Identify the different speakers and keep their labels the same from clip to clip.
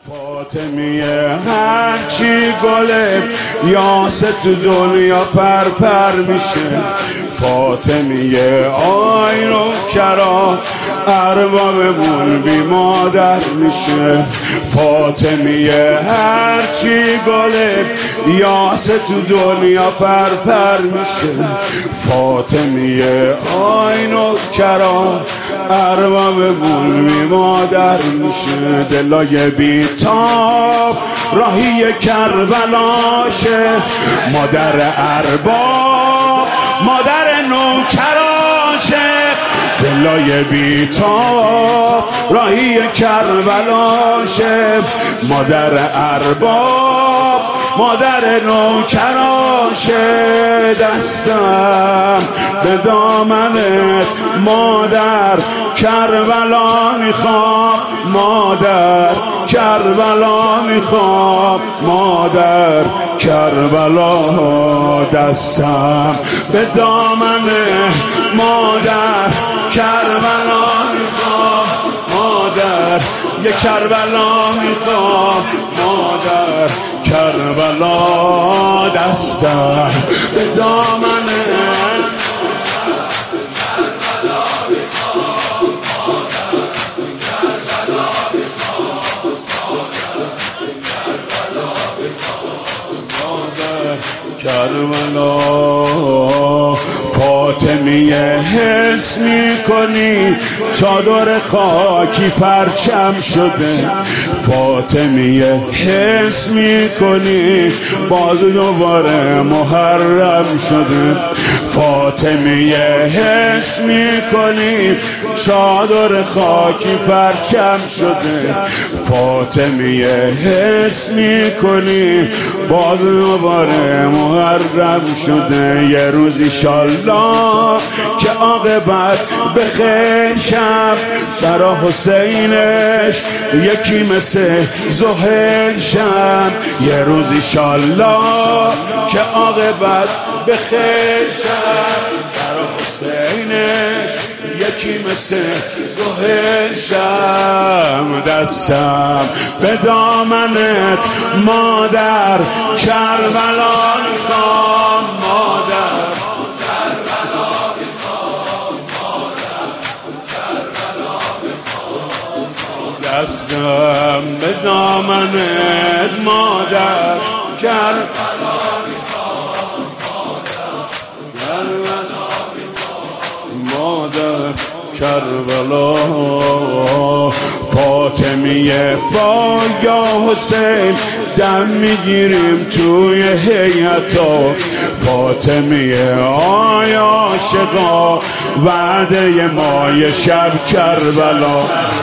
Speaker 1: فاطمیه هرچی گله یاسه تو دنیا پر میشه. فاطمیه آی رو کرا اربابمون بی مادر میشه. فاطمیه هرچی گله یاسه تو دنیا پر میشه. فاطمیه آی رو کرا اربابمون بی مادر میشه. دلای بیتاب راهی کربلاشه، مادر ارباب مادر نوکراشه. دلای بیتاب راهی کربلاشه، مادر ارباب مادر نوکراشه. دستم به دامنت مادر کربلا میخوام، مادر کربلا میخوام، مادر کربلا. دستم به دامن مادر کربلا میخوام، مادر یه کربلا میخوام، مادر کربلا. دستم به دامن کربلا. فاطمیه حس میکنی چادر خاکی پرچم شده. فاطمیه حس میکنی باز دوباره محرم شده. فاطمیه حس میکنی چادر خاکی پرچم شده. فاطمیه حس میکنی باز دوباره محرم شده. یه روز ایشالله که عاقبت به خیر شم، برا حسینش یکی مثل زهیر شم. یه روز ایشالله که عاقبت به خیر شم، برا حسینش یکی مثل زهیر شم. دستم به دامنت مادر کربلا میخوام، مادر کربلا میخوام، مادر کربلا میخوام. دستم به دامنت مادر کربلا میخوام، مادر کربلا. فاطمیه با یا حسین دم میگیریم توی هیئتا. فاطمیه آی عاشقا وعده ما یه شب کربلا.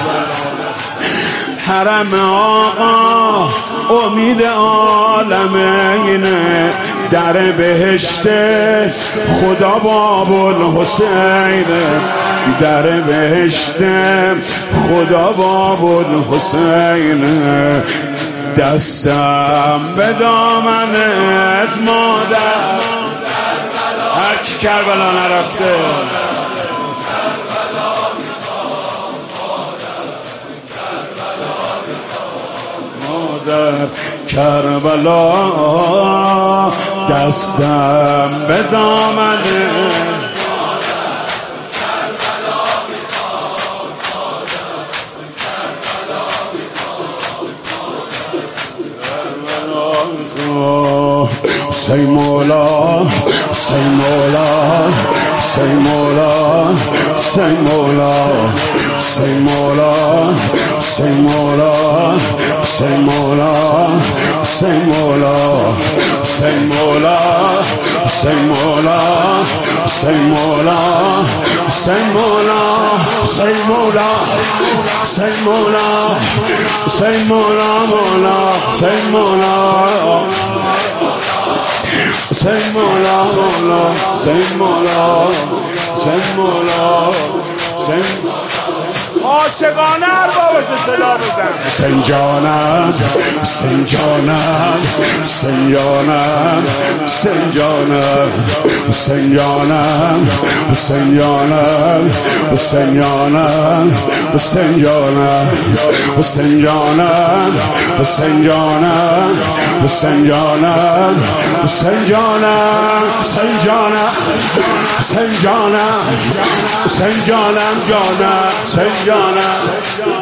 Speaker 1: حرم آقا امید عالمینه، در بهشت خدا باب الحسینه، در بهشت خدا باب الحسینه. دستم به دامنت مادر هر کی کربلا نرفته. مادر کربلا. دستم به دامنت سی مولا، سی مولا، سی مولا، سی مولا، سی مولا، سی مولا، سی مولا، سی مولا، سی مولا، سی مولا، سی مولا، سی مولا، سی مولا، سی مولا، سی مولا، مولا، سی مولا. Say mola mola, say mola, say mola, say
Speaker 2: عاشقانه اربابش صدا بزن.
Speaker 1: حسین جانم حسین جانم حسین جانم حسین جانم حسین جانم حسین جانم حسین جانم حسین جانم حسین جانم حسین جانم حسین جانم حسین جانم حسین جانم حسین جانم حسین جانم جانم حسین جانم